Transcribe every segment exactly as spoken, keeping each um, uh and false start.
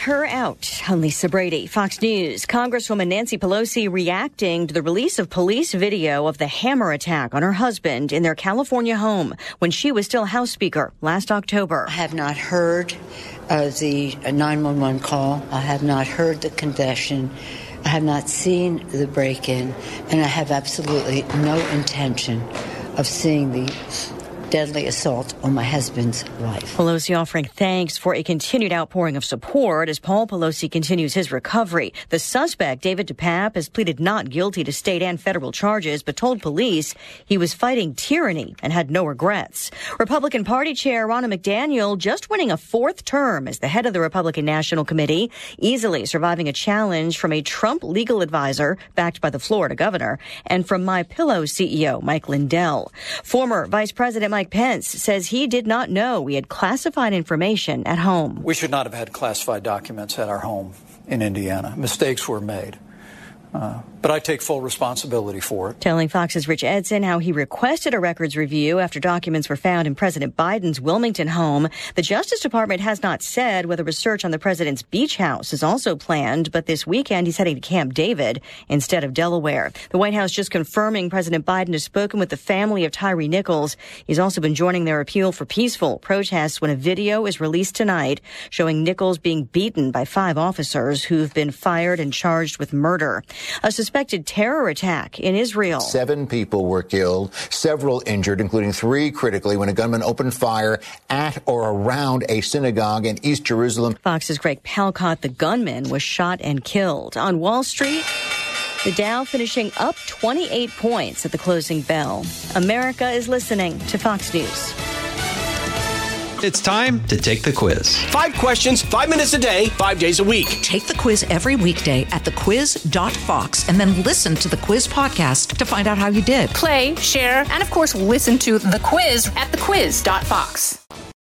her out. I'm Lisa Brady, Fox News. Congresswoman Nancy Pelosi reacting to the release of police video of the hammer attack on her husband in their California home when she was still House Speaker last October. I have not heard uh, the nine one one call. I have not heard the confession. I have not seen the break-in, and I have absolutely no intention of seeing the deadly assault on my husband's wife. Pelosi offering thanks for a continued outpouring of support as Paul Pelosi continues his recovery. The suspect, David DePape, has pleaded not guilty to state and federal charges, but told police he was fighting tyranny and had no regrets. Republican Party Chair Ronna McDaniel just winning a fourth term as the head of the Republican National Committee, easily surviving a challenge from a Trump legal advisor backed by the Florida governor and from MyPillow C E O Mike Lindell. Former Vice President Mike Pence says he did not know he had classified information at home. We should not have had classified documents at our home in Indiana. Mistakes were made. Uh, but I take full responsibility for it. Telling Fox's Rich Edson how he requested a records review after documents were found in President Biden's Wilmington home. The Justice Department has not said whether research on the president's beach house is also planned, but this weekend he's heading to Camp David instead of Delaware. The White House just confirming President Biden has spoken with the family of Tyree Nichols. He's also been joining their appeal for peaceful protests when a video is released tonight showing Nichols being beaten by five officers who've been fired and charged with murder. A suspected terror attack in Israel. Seven people were killed, several injured, including three critically, when a gunman opened fire at or around a synagogue in East Jerusalem. Fox's Greg Palcott, the gunman, was shot and killed. On Wall Street, the Dow finishing up twenty-eight points at the closing bell. America is listening to Fox News. It's time to take the quiz. Five questions, five minutes a day, five days a week. Take the quiz every weekday at the quiz dot fox and then listen to the quiz podcast to find out how you did. Play, share, and of course, listen to the quiz at the quiz dot fox.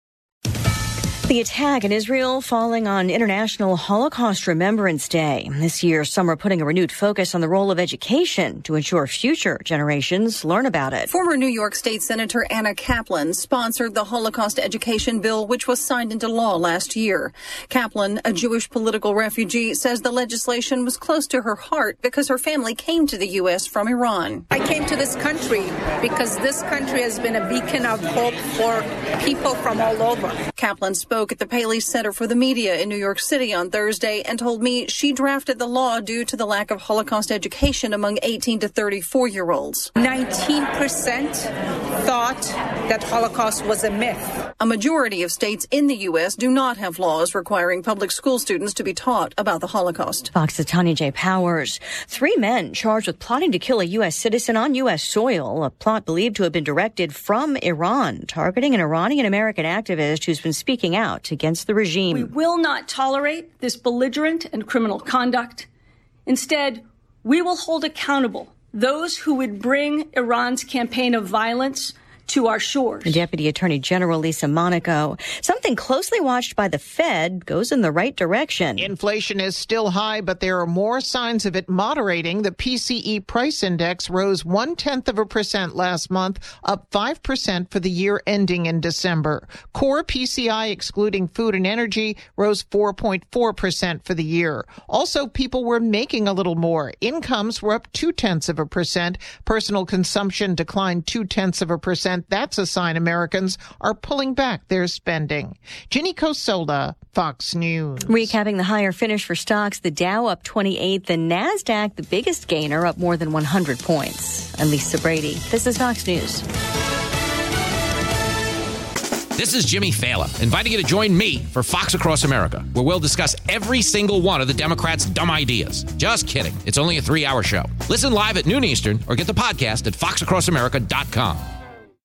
The attack in Israel falling on International Holocaust Remembrance Day. This year, some are putting a renewed focus on the role of education to ensure future generations learn about it. Former New York State Senator Anna Kaplan sponsored the Holocaust education bill, which was signed into law last year. Kaplan, a Jewish political refugee, says the legislation was close to her heart because her family came to the U S from Iran. I came to this country because this country has been a beacon of hope for people from all over. Kaplan spoke at the Paley Center for the Media in New York City on Thursday and told me she drafted the law due to the lack of Holocaust education among eighteen to thirty-four-year-olds. nineteen percent thought that Holocaust was a myth. A majority of states in the U S do not have laws requiring public school students to be taught about the Holocaust. Fox's Tanya J. Powers. Three men charged with plotting to kill a U S citizen on U S soil, a plot believed to have been directed from Iran, targeting an Iranian-American activist who's been speaking out against the regime. We will not tolerate this belligerent and criminal conduct. Instead, we will hold accountable those who would bring Iran's campaign of violence to our shores. Deputy Attorney General Lisa Monaco. Something closely watched by the Fed goes in the right direction. Inflation is still high, but there are more signs of it moderating. The P C E price index rose one-tenth of a percent last month, up five percent for the year ending in December. Core P C I, excluding food and energy, rose four point four percent for the year. Also, people were making a little more. Incomes were up two-tenths of a percent. Personal consumption declined two-tenths of a percent. That's a sign Americans are pulling back their spending. Ginny Cosola, Fox News. Recapping the higher finish for stocks, the Dow up twenty-eight, the NASDAQ, the biggest gainer, up more than one hundred points. I'm Lisa Brady. This is Fox News. This is Jimmy Fallon, inviting you to join me for Fox Across America, where we'll discuss every single one of the Democrats' dumb ideas. Just kidding. It's only a three-hour show. Listen live at noon Eastern or get the podcast at fox across america dot com.